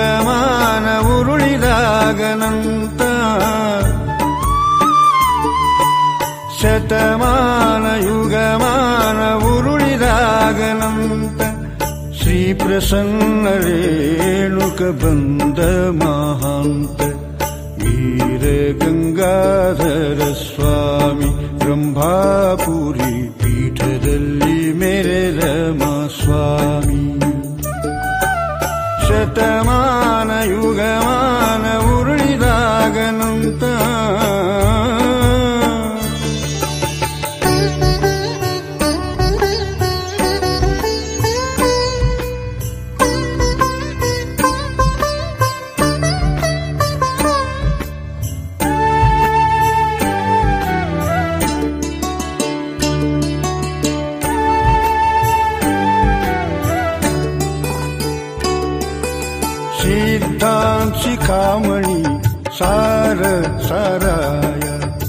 ಯುಗಮಾನ ಉರುಳಿದಾಗನಂತ ಶತಮಾನ ಯುಗಮಾನ ಉರುಳಿದಾಗನಂತ ಶ್ರೀ ಪ್ರಸನ್ನ ರೇಣುಕ ಬಂದ ಮಹಾಂತ ವೀರ ಗಂಗಾಧರ ಸ್ವಾಮಿ ಬ್ರಹ್ಮಾಪುರಿ ಪೀಠದಲ್ಲಿ ಮೆರೆದ ಸ್ವಾಮಿ ಶತಮಾನ ಯುಗಮಾನ ಉರುಳಿದಾಗನಂತ ಶಿಖಾಮಣಿ ಸಾರ ಸಾರಾಯ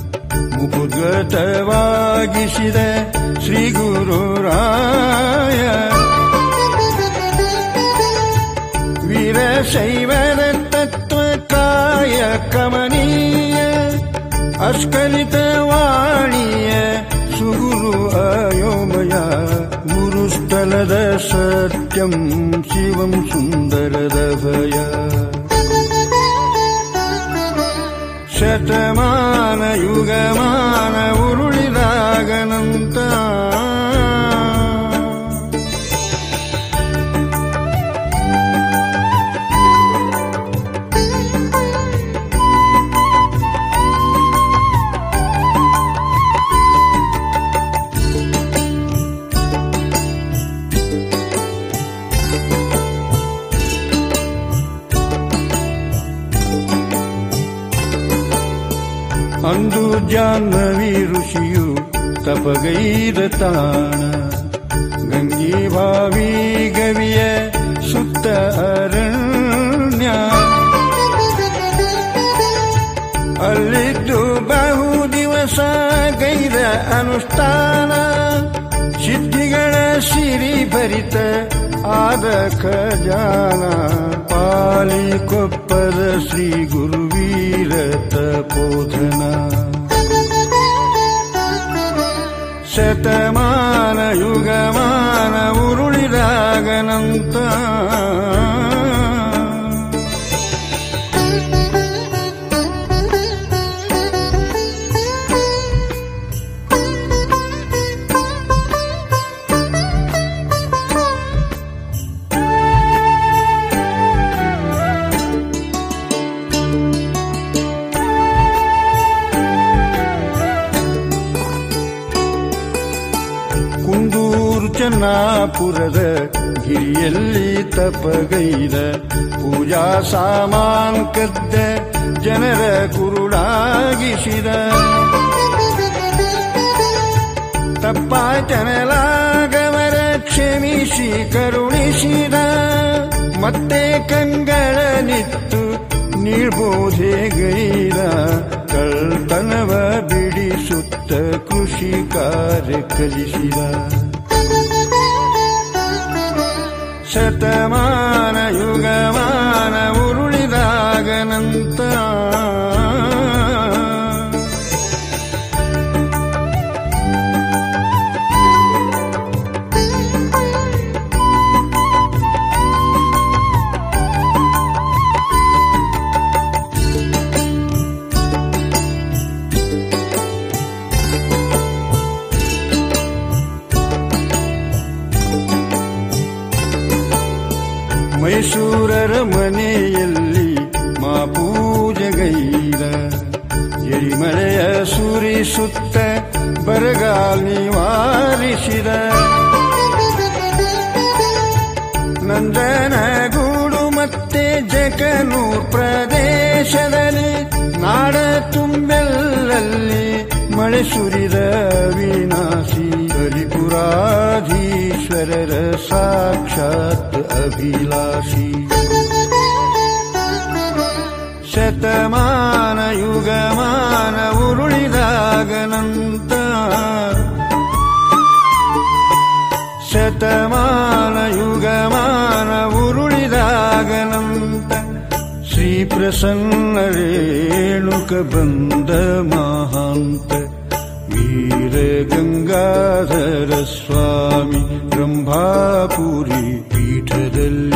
ಮುಖಗತವಾಗಿಸಿದ ಶ್ರೀ ಗುರುರಾಯ ವೀರಶೈವರ ತತ್ವಕಾಯ ಕಮನೀಯ ಅಸ್ಖಲಿತವಾಣಿಯ ಸುಗುರು ಅಯೋಮಯ ಗುರುಸ್ಥಲದ ಸತ್ಯಂ ಶಿವಂ ಸುಂದರದ ಭಯ ಶತಮಾನ ಯುಗಮಾನ ಉರುಳಿದಾಗನಂತ ಅಂದು ಜಾಹ್ನವಿ ಋಷಿಯು ತಪಗೈದ ತಾಣ ಗಂಗಿ ಭಾವಿ ಗವಿಯ ಸುತ್ತ ಅರಣ್ಯ ಅಲ್ಲಿದ್ದು ಬಹು ದಿವಸ ಗೈದ ಅನುಷ್ಠಾನ ಸಿದ್ಧಿಗಳ ಸಿರಿ ಭರಿತ ಆದ ಖಜಾನ ಪಾಲಿಕೊಪ್ಪದ ಶ್ರೀ ಗುರುವೀರ ತಪೋಧನ ಶತಮಾನ ಯುಗಮಾನ ಉರುಳಿದಾಗನಂತ ಚನ್ನಾಪುರದ ಗಿರಿಯಲ್ಲಿ ತಪಗೈದ ಪೂಜಾ ಸಾಮಾನ್ ಕದ್ದ ಜನರ ಕುರುಡಾಗಿಸಿದ ತಪ್ಪಾಚನಲಾಗವರ ಕ್ಷಮಿಸಿ ಕರುಣಿಸಿದ ಮತ್ತೆ ಕಂಗಳ ನಿತ್ತು ನಿರ್ಬೋಧೆಗೈದ ಕಳ್ತನವ ಬಿಡಿಸುತ್ತ ಕೃಷಿ ಕಾರ್ಯ ಕಲಿಸಿದ ಶತಮಾನ ಯುಗಮಾನ ಉರುಳಿದಾಗನಂತ ಮೈಸೂರರ ಮನೆಯಲ್ಲಿ ಮಾಪೂಜೆಗೈದ ಎರಿಮಳೆಯ ಸುರಿಸುತ್ತ ಬರಗಾಲ ನಿವಾರಿಸಿದ ನಂದನಗೂಡು ಮತ್ತೆ ಜಕನೂರ್ ಪ್ರದೇಶದಲ್ಲಿ ನಾಡ ತುಂಬೆಲ್ಲಲ್ಲಿ ಮಳೆ ಸುರಿದ ವಿನಾಶಿ ಕಲಿಪುರಾಧೀಶ್ವರರ ಸಾಕ್ಷಾತ್ ಅಭಿಲಾಷಿ ಶತಮಾನ ಯುಗಮಾನ ಉರುಳಿದಾಗನಂತ ಶತಮಾನ ಯುಗಮಾನ ಉರುಳಿದಾಗನಂತ ಪ್ರಸನ್ನ ರೇಣುಕ ಬಂದ ಮಹಾಂತ ವೀರ ಗಂಗಾಧರ ಸ್ವಾಮಿ ಬ್ರಹ್ಮಾಪುರಿ ಪೀಠದಲ್ಲಿ